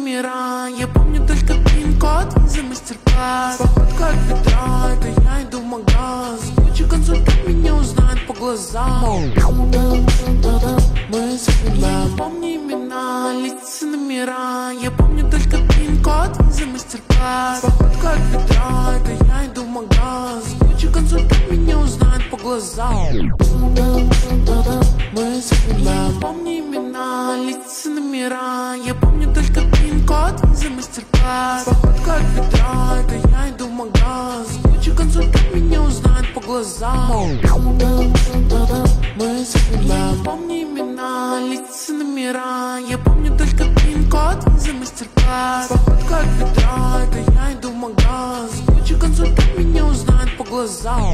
номера. Я помню только пин-код за мастер-класс. Походка от бедра, это я иду в магаз. Куча консультант меня узнает по глазам. Мы совпадаем. Я помню имена, лица, номера. Я помню только пин-код за мастер-класс. Походка от бедра, это я иду в магаз. Куча консультант меня узнает по глазам. Мы совпадаем. Я помню имена, лица, номера. Я помню только пин-код за мастер-класс. Походка от бедра, это я иду в магаз. Куча консультант меня узнает по глазам. Мы совпадаем. Я помню имена, лица, номера. Я помню только пин-код за мастер-класс. Походка от бедра, это я иду в магаз. Куча консультант меня узнает по глазам.